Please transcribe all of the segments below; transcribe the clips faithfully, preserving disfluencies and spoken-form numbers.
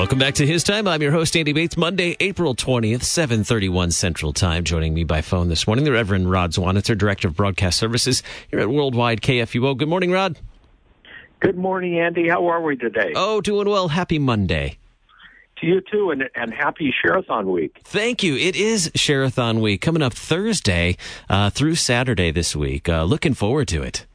Welcome back to His Time. I'm your host, Andy Bates. Monday, April twentieth, seven thirty-one Central Time. Joining me by phone this morning, the Reverend Rod Zwanitzer, Director of Broadcast Services here at Worldwide K F U O. Good morning, Rod. Good morning, Andy. How are we today? Oh, doing well. Happy Monday. To you, too, and, and happy Share-a-thon week. Thank you. It is Share-a-thon week coming up Thursday uh, through Saturday this week. Uh, looking forward to it.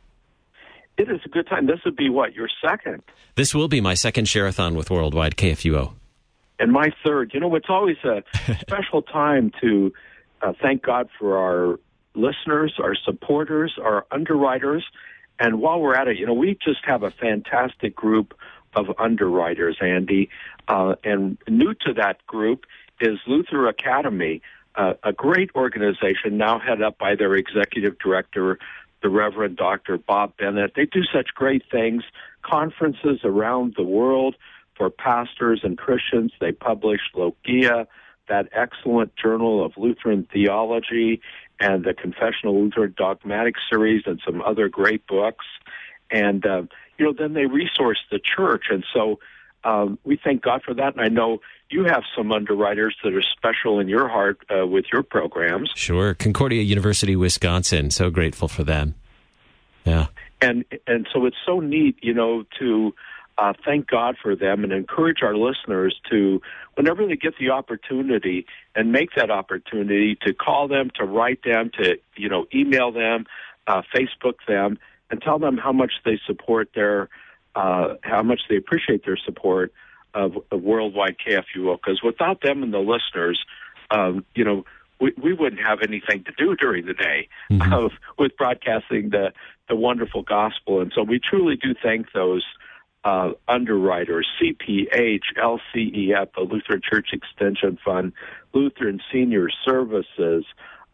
It is a good time. This would be, what, your second? This will be my second Share-a-thon with Worldwide K F U O. And my third. You know, it's always a special time to uh, thank God for our listeners, our supporters, our underwriters. And while we're at it, you know, we just have a fantastic group of underwriters, Andy. Uh, and new to that group is Luther Academy, uh, a great organization now headed up by their executive director, the Reverend Doctor Bob Bennett. They do such great things, conferences around the world for pastors and Christians. They publish Logia, that excellent journal of Lutheran theology, and the Confessional Lutheran Dogmatic series, and some other great books. And, uh, you know, then they resource the church. And so um, we thank God for that. And I know you have some underwriters that are special in your heart uh, with your programs. Sure. Concordia University, Wisconsin. So grateful for them. Yeah. And and so it's so neat, you know, to uh, thank God for them and encourage our listeners to, whenever they get the opportunity, and make that opportunity to call them, to write them, to, you know, email them, uh, Facebook them, and tell them how much they support their, uh, how much they appreciate their support of, of Worldwide K F U O. Because without them and the listeners, um, you know, we, we wouldn't have anything to do during the day mm-hmm. of, with broadcasting the, the wonderful gospel. And so we truly do thank those uh, underwriters, C P H, L C E F, the Lutheran Church Extension Fund, Lutheran Senior Services,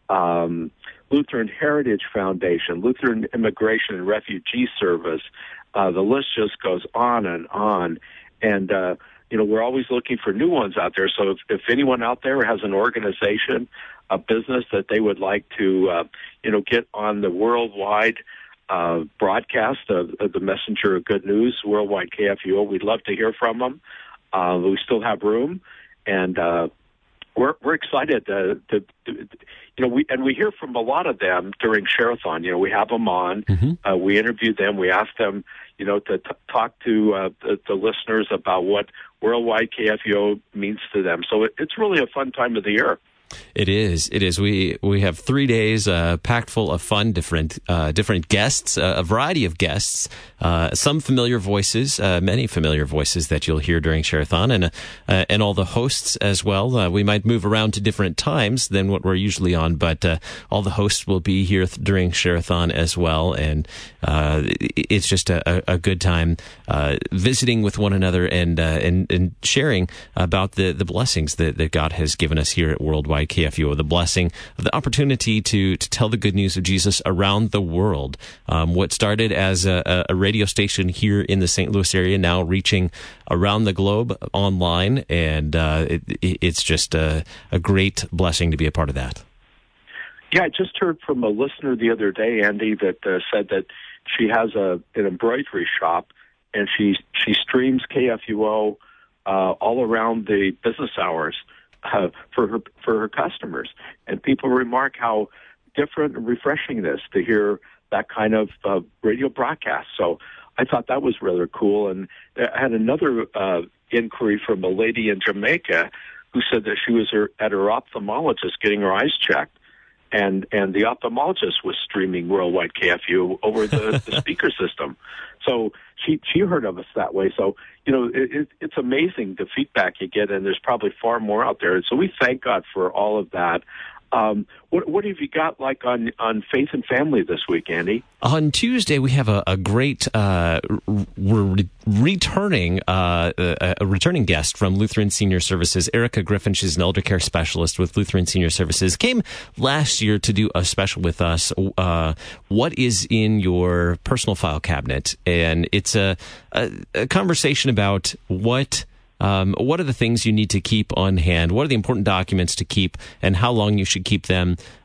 um, Lutheran Heritage Foundation, Lutheran Immigration and Refugee Service. Uh, the list just goes on and on. And, uh, you know, we're always looking for new ones out there. So if, if anyone out there has an organization, a business that they would like to, uh, you know, get on the worldwide uh, broadcast of, of the Messenger of Good News, Worldwide K F U O, we'd love to hear from them. Uh, we still have room. And, uh, We're we're excited to, to, to, you know, we and we hear from a lot of them during Share-a-thon. You know, we have them on, mm-hmm. uh, we interview them, we ask them, you know, to t- talk to uh, the, the listeners about what Worldwide K F U O means to them. So it, it's really a fun time of the year. It is. It is. We we have three days uh, packed full of fun, different uh, different guests, uh, a variety of guests, uh, some familiar voices, uh, many familiar voices that you'll hear during Share-a-thon, and uh, and all the hosts as well. Uh, we might move around to different times than what we're usually on, but uh, all the hosts will be here th- during Share-a-thon as well, and uh, it's just a, a good time uh, visiting with one another and uh, and and sharing about the the blessings that, that God has given us here at Worldwide K F U O, the blessing of the opportunity to to tell the good news of Jesus around the world. Um, what started as a, a radio station here in the Saint Louis area, now reaching around the globe online, and uh, it, it's just a, a great blessing to be a part of that. Yeah, I just heard from a listener the other day, Andy, that uh, said that she has a an embroidery shop, and she she streams K F U O uh, all around the business hours. Uh, for her for her customers, and people remark how different and refreshing it is to hear that kind of uh, radio broadcast. So I thought that was rather cool. And I had another uh, inquiry from a lady in Jamaica who said that she was her, at her ophthalmologist getting her eyes checked, and and the ophthalmologist was streaming Worldwide K F U over the, the speaker system. So she she heard of us that way. So, you know, it, it, it's amazing the feedback you get, and there's probably far more out there. So we thank God for all of that. Um, what, what have you got like on, on Faith and Family this week, Andy? On Tuesday, we have a, a great, uh, we're re- returning, uh, a, a returning guest from Lutheran Senior Services, Erica Griffin. She's an elder care specialist with Lutheran Senior Services. Came last year to do a special with us, uh, What is in Your Personal File Cabinet? And it's a, a, a conversation about what... Um, what are the things you need to keep on hand? What are the important documents to keep, and how long you should keep them?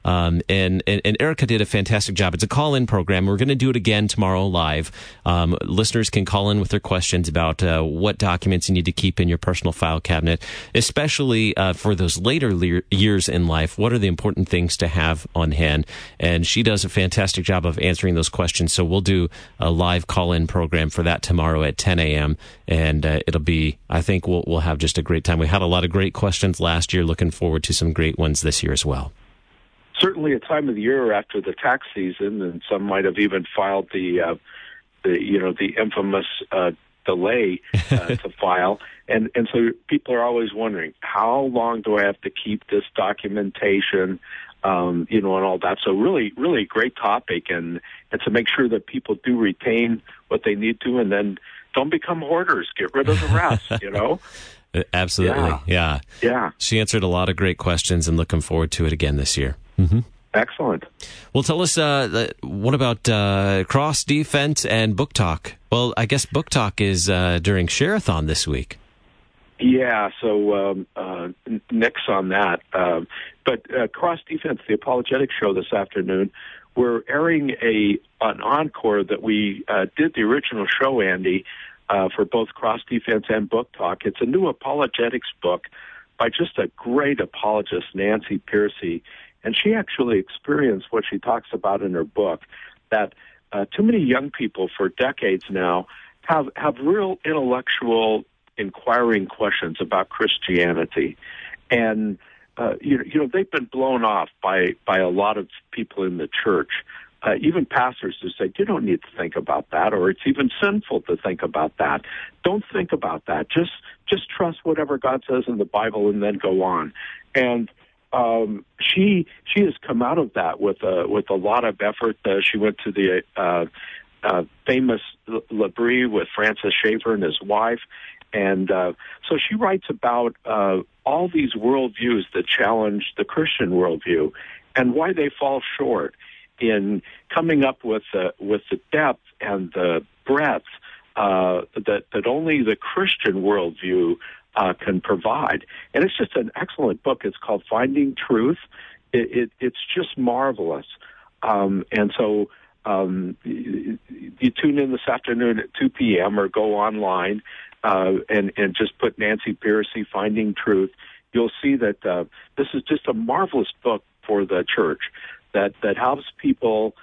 Um, and, and, and Erica did a fantastic job. It's a call-in program. We're going to do it again tomorrow live. Um, listeners can call in with their questions about uh, what documents you need to keep in your personal file cabinet, especially uh, for those later le- years in life. What are the important things to have on hand? And she does a fantastic job of answering those questions. So we'll do a live call-in program for that tomorrow at ten a.m. And uh, it'll be, I think we'll, we'll have just a great time. We had a lot of great questions last year. Looking forward to some great ones this year as well. Certainly a time of the year after the tax season, and some might have even filed the, uh, the you know, the infamous uh, delay uh, to file. And, and so people are always wondering, how long do I have to keep this documentation, um, you know, and all that. So really, really great topic, and, and to make sure that people do retain what they need to, and then don't become hoarders. Get rid of the rest, you know? Absolutely, yeah. yeah. Yeah. She answered a lot of great questions, and looking forward to it again this year. Mm-hmm. Excellent. Well, tell us, uh, what about uh, Cross Defense and Book Talk? Well, I guess Book Talk is uh, during Share-a-thon this week. Yeah, so um, uh, Nick's on that. Um, but uh, Cross Defense, the apologetic show this afternoon, we're airing a an encore that we uh, did the original show, Andy, uh, for both Cross Defense and Book Talk. It's a new apologetics book by just a great apologist, Nancy Pearcey. And she actually experienced what she talks about in her book, that uh, too many young people for decades now have, have real intellectual inquiring questions about Christianity. And, uh, you know, you know, they've been blown off by, by a lot of people in the church, uh, even pastors who say, you don't need to think about that, or it's even sinful to think about that. Don't think about that. Just, just trust whatever God says in the Bible and then go on. And, Um, she she has come out of that with a with a lot of effort. Uh, she went to the uh, uh, famous L'Abri with Francis Schaeffer and his wife, and uh, so she writes about uh, all these worldviews that challenge the Christian worldview and why they fall short in coming up with the with the depth and the breadth uh, that that only the Christian worldview Uh, can provide. And it's just an excellent book. It's called Finding Truth. It, it, it's just marvelous. Um, and so um, you, you tune in this afternoon at two p.m. or go online uh, and, and just put Nancy Pearcey, Finding Truth. You'll see that uh, this is just a marvelous book for the church that, that helps people,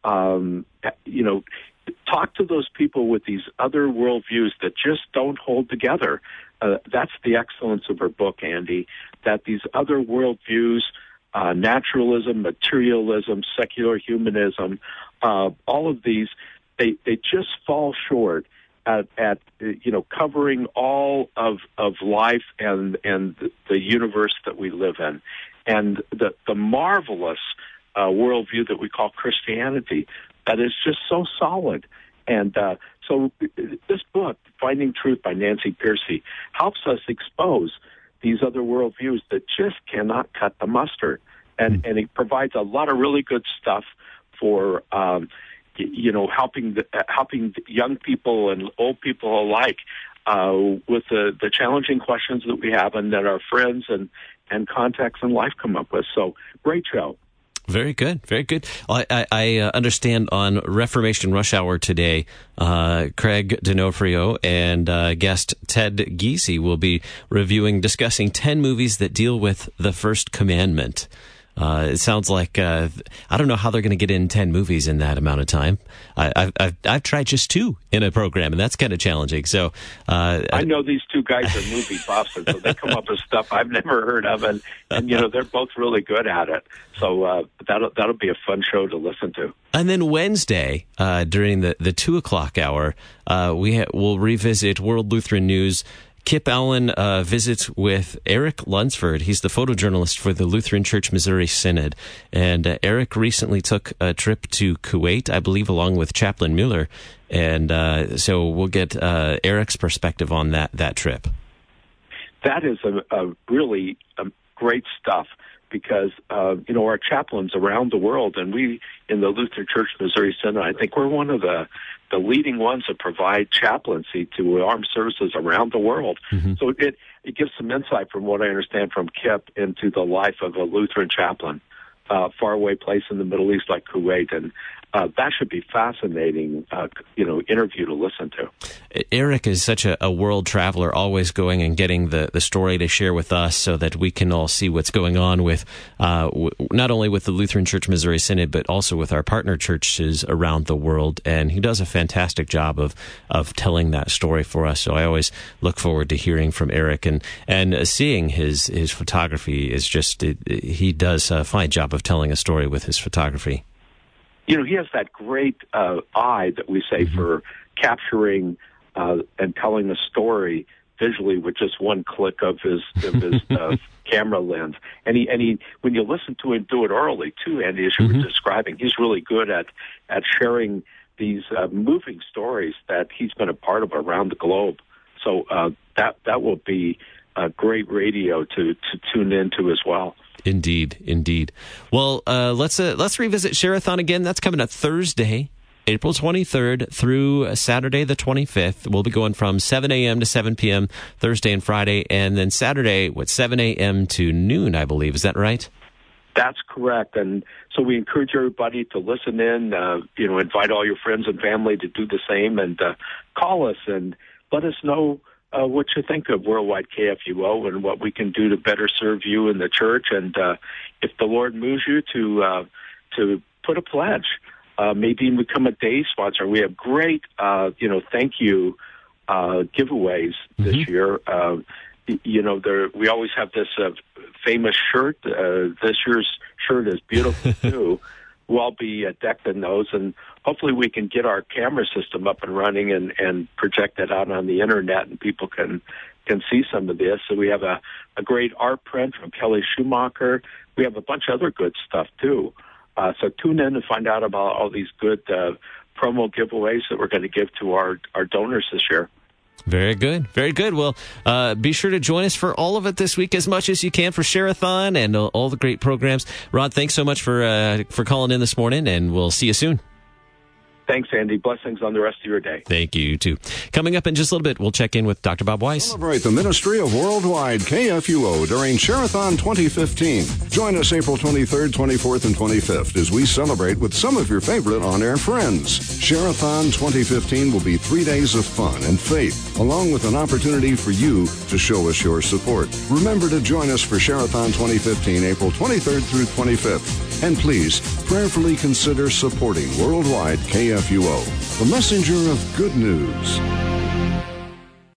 um, you know, talk to those people with these other worldviews that just don't hold together. Uh, that's the excellence of her book, Andy, that these other worldviews, uh, naturalism, materialism, secular humanism, uh, all of these, they, they just fall short at, at, you know, covering all of, of life and, and the universe that we live in. And the, the marvelous uh, worldview that we call Christianity, that is just so solid. And uh, so this book, Finding Truth by Nancy Pearcey, helps us expose these other worldviews that just cannot cut the mustard. And, mm-hmm. and it provides a lot of really good stuff for, um, you know, helping the, uh, helping young people and old people alike uh, with the, the challenging questions that we have and that our friends and, and contacts in life come up with. So great show. Very good, very good. I, I, I uh, understand on Reformation Rush Hour today, uh, Craig D'Onofrio and uh, guest Ted Giese will be reviewing, discussing ten movies that deal with the First Commandment. Uh, it sounds like, uh, I don't know how they're going to get in ten movies in that amount of time. I, I've, I've, I've tried just two in a program, and that's kind of challenging. So, uh, I know these two guys are movie buffs, and so they come up with stuff I've never heard of, and, and you know, they're both really good at it. So, uh, that'll, that'll be a fun show to listen to. And then Wednesday, uh, during the, the two o'clock hour, uh, we ha- will revisit World Lutheran News. Kip Allen uh, visits with Eric Lunsford. He's the photojournalist for the Lutheran Church Missouri Synod. And uh, Eric recently took a trip to Kuwait, I believe, along with Chaplain Mueller. And uh, so we'll get uh, Eric's perspective on that, that trip. That is a, a really um, great stuff because, uh, you know, our chaplains around the world, and we in the Lutheran Church Missouri Synod, I think we're one of the the leading ones that provide chaplaincy to armed services around the world. Mm-hmm. So it, it gives some insight from what I understand from Kip into the life of a Lutheran chaplain. uh, faraway place in the Middle East like Kuwait. And uh, that should be fascinating, uh, you know, interview to listen to. Eric is such a, a world traveler, always going and getting the, the story to share with us so that we can all see what's going on with uh, w- not only with the Lutheran Church Missouri Synod, but also with our partner churches around the world. And he does a fantastic job of of telling that story for us. So I always look forward to hearing from Eric, and and uh, seeing his his photography is just it, it, he does a fine job of telling a story with his photography. You know, he has that great uh, eye that we say mm-hmm. for capturing uh, and telling a story visually with just one click of his of his uh, camera lens. And he and he when you listen to him do it orally too, Andy, as you mm-hmm. were describing, he's really good at at sharing these uh, moving stories that he's been a part of around the globe. So uh, that that will be uh, great radio to to tune into as well. Indeed, indeed. Well, uh, let's uh, let's revisit Share-a-thon again. That's coming up Thursday, April twenty-third through Saturday the twenty-fifth. We'll be going from seven a.m. to seven p.m. Thursday and Friday, and then Saturday, what, seven a.m. to noon, I believe. Is that right? That's correct. And so we encourage everybody to listen in, uh, you know, invite all your friends and family to do the same, and uh, call us and let us know Uh, what you think of Worldwide K F U O and what we can do to better serve you in the church. And uh, if the Lord moves you to uh, to put a pledge, uh, maybe become a day sponsor. We have great, uh, you know, thank you uh, giveaways this mm-hmm. year. Uh, you know, there we always have this uh, famous shirt. Uh, this year's shirt is beautiful too. We'll all be uh, decked in those, and hopefully we can get our camera system up and running and, and project that out on the internet, and people can can see some of this. So we have a, a great art print from Kelly Schumacher. We have a bunch of other good stuff, too. Uh, so tune in and find out about all these good uh, promo giveaways that we're going to give to our, our donors this year. Very good. Very good. Well, uh, be sure to join us for all of it this week as much as you can for Share-a-thon and uh, all the great programs. Rod, thanks so much for uh, for calling in this morning, and we'll see you soon. Thanks, Andy. Blessings on the rest of your day. Thank you, too. Coming up in just a little bit, we'll check in with Doctor Bob Weiss. Celebrate the ministry of Worldwide K F U O during Share-a-thon twenty fifteen. Join us April twenty-third, twenty-fourth, and twenty-fifth as we celebrate with some of your favorite on-air friends. Share-a-thon twenty fifteen will be three days of fun and faith, along with an opportunity for you to show us your support. Remember to join us for Share-a-thon twenty fifteen, April twenty-third through twenty-fifth. And please, prayerfully consider supporting Worldwide K F U O, the messenger of good news.